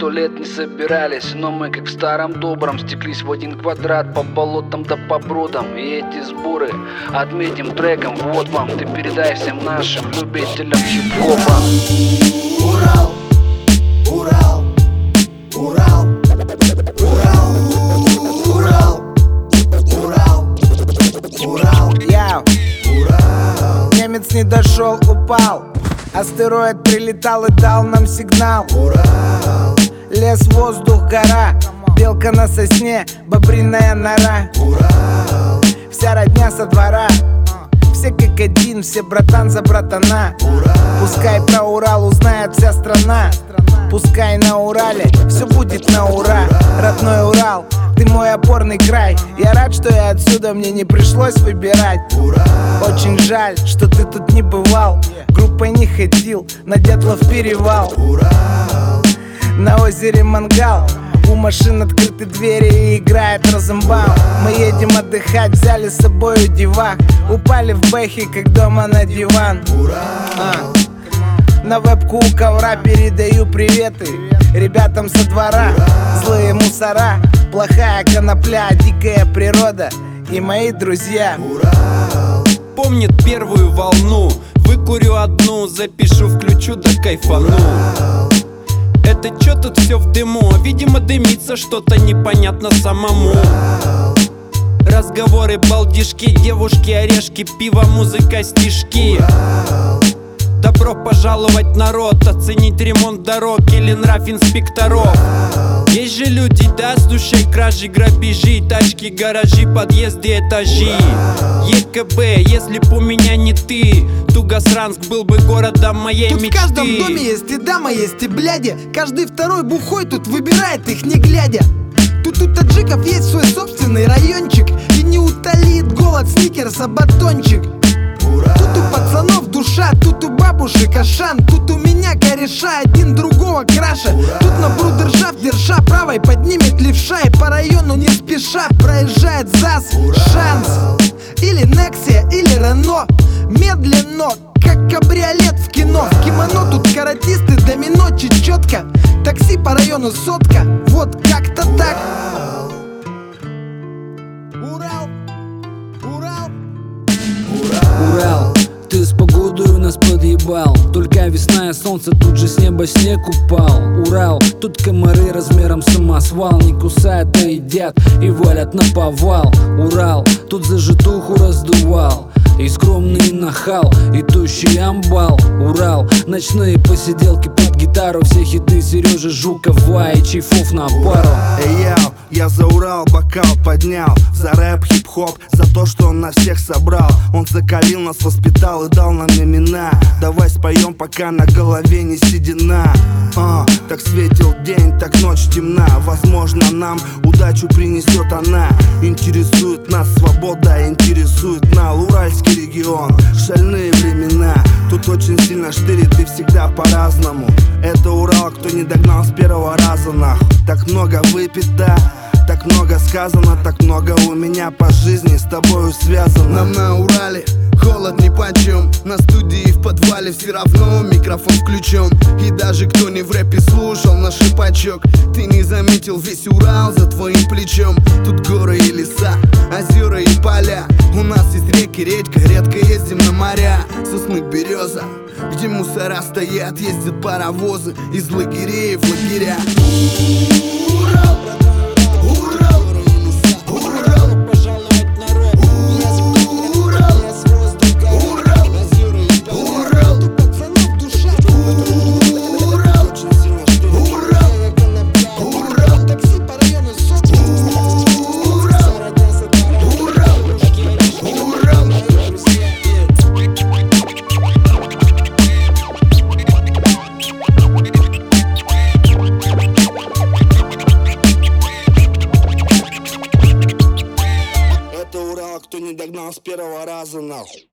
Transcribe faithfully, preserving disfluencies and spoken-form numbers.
сто лет не собирались, но мы, как в старом добром, стеклись в один квадрат по болотам да по бродам. И эти сборы отметим треком. Вот вам, ты передай всем нашим любителям хип-хопа. Урал, Урал, Урал, Урал, Урал, Урал, Урал, Яу. Немец не дошел, упал. Астероид прилетал и дал нам сигнал. Урал, Лес, воздух, гора, белка на сосне, бобриная нора. Урал, Вся родня со двора, все как один, все братан за братана. Пускай про Урал узнает вся страна. Пускай на Урале все будет на ура. Родной Урал, ты мой опорный край. Я рад, что я отсюда, мне не пришлось выбирать. Очень жаль, что ты тут не бывал. Группой не ходил, на Дятлов перевал. На озере мангал, у машин открыты двери и играет Розенбаум. Мы едем отдыхать, взяли с собой девах. Упали в бэхи, как дома на диван. а. На вебку у ковра передаю приветы ребятам со двора. Злые мусора, плохая конопля, дикая природа и мои друзья. Помнит первую волну, выкурю одну, запишу, включу да кайфану. Это чё тут все в дыму? Видимо, дымится что-то непонятно самому. Разговоры, балдишки, девушки, орешки, пиво, музыка, стишки. Добро пожаловать, народ, оценить ремонт дорог или нрав инспекторов. Есть же люди, да, с душой кражи, грабежи, тачки, гаражи, подъезды, этажи. ЕКБ, если б у меня не ты, Тугасранск был бы городом моей тут мечты. В каждом доме есть и дама, есть и бляди. Каждый второй бухой тут выбирает их не глядя. Тут у таджиков есть свой собственный райончик, и не утолит голод сникерса батончик. Тут у пацанов душа, тут у бабушек Ашан. Тут у меня кореша, один другого краша. Тут на брудержав держа, правой поднимет левша. И по району не спеша проезжает ЗАЗ, Шанс или Нексия, или Рено. Медленно, как кабриолет в кино. В кимоно тут каратисты, домино, чечетка. Такси по району сотка, вот как-то так. Урал, Урал, Урал, ты с погодой у нас подъебал. Только весна и солнце, тут же с неба снег упал. Урал, тут комары размером самосвал. Не кусают, а едят и валят на повал. Урал, тут за житуху раздувал. И скромный нахал, и тощий амбал. Урал, ночные посиделки под гитару. Все хиты Сережи Жукова и Чайфов на пару. Эй, яу, я за Урал бокал поднял. За рэп, хип-хоп, за то, что он на всех собрал. Он закалил нас, воспитал и дал нам имена. Давай споем, пока на голове не седина. а, Так светил день, так ночь темна. Возможно, нам удачу принесет она. Интересует нас свобода, интересует нас Уральский регион, шальные времена. Тут очень сильно штырит и всегда по-разному. Это Урал, кто не догнал с первого раза нахуй. Так много выпито, так много сказано, так много у меня по жизни с тобою связано. Нам на Урале холод нипочем. На студии в подвале все равно микрофон включен. И даже кто не в рэпе слушал наш шипачок, ты не заметил весь Урал за твоим плечом. Тут горы и леса, озера и поля. У нас есть реки, редька, редко ездим на моря. Сосны, береза, где мусора стоят, ездят паровозы из лагерей в лагеря. Урал, Урал, Урал, Пожаловать, народ. Урал, Урал, Урал, у пацанов душа. Урал, Урал, Урал, такси по району сотни. Урал, Урал, Урал, Это Урал, кто не догнал с первого раза нахуй.